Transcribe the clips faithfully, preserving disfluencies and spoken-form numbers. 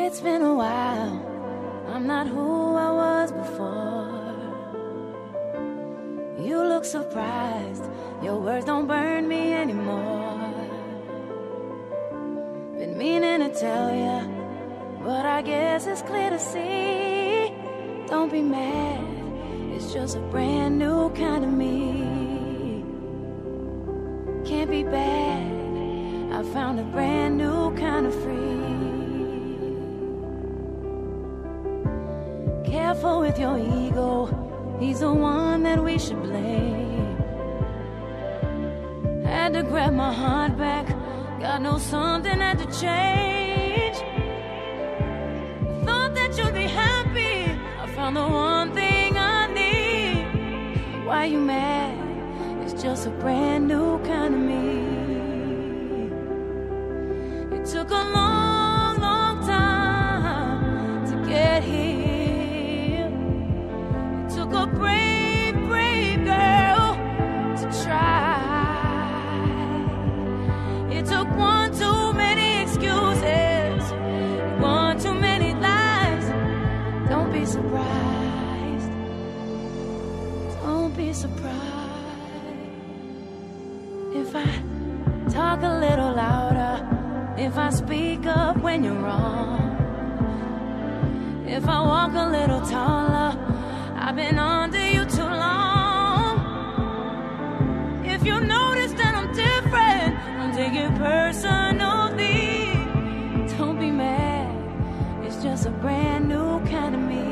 It's been a while, I'm not who I was before. You look surprised, your words don't burn me anymore. Been meaning to tell ya, but I guess it's clear to see. Don't be mad, it's just a brand new kind of me. Can't be bad, I found a brand new kind of free. Careful with your ego, he's the one that we should blame. Had to grab my heart back, God knows something had to change. Thought that you'd be happy, I found the one thing I need. Why you mad? It's just a brand new kind of me. It took a long, long time to get here. Took a brave, brave girl to try. It took one too many excuses, one too many lies. Don't be surprised, don't be surprised if I talk a little louder, if I speak up when you're wrong, if I walk a little taller. I've been under you too long. If you notice that I'm different, don't take it personally. Don't be mad, it's just a brand new kind of me.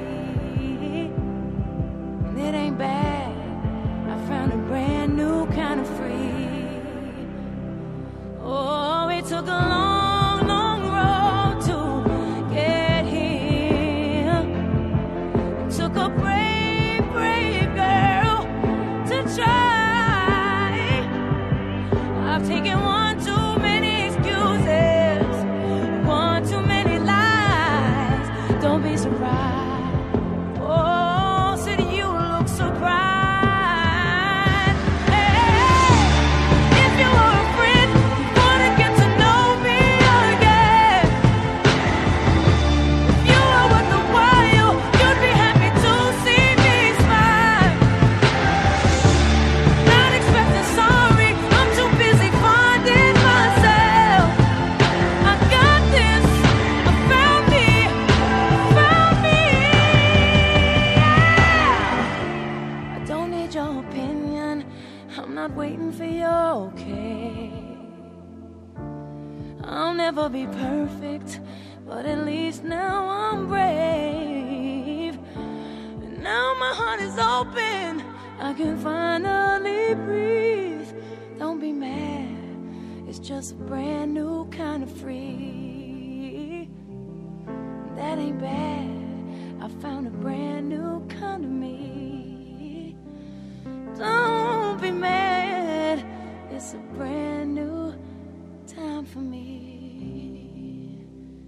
And it ain't bad, I found a brand new kind of free. Oh, it took a long, long road to get here. It took a brave, brave girl to try. I've taken one too many excuses, one too many lies. Don't be surprised. Oh, said you look surprised. Hey, if you were a friend, you wanna get to know me again. If you were worth a while, you'd be happy to see me smile. Not expecting sorry, I'm too busy finding myself. I got this, I found me, found me. Yeah. I don't need your opinion, I'm not waiting for your okay. I'll never be perfect, but at least now I'm brave. And now my heart is open, I can finally breathe. Don't be mad, it's just a brand new kind of free. That ain't bad, I found a brand new kind of me. Don't be mad, it's a brand new time for me.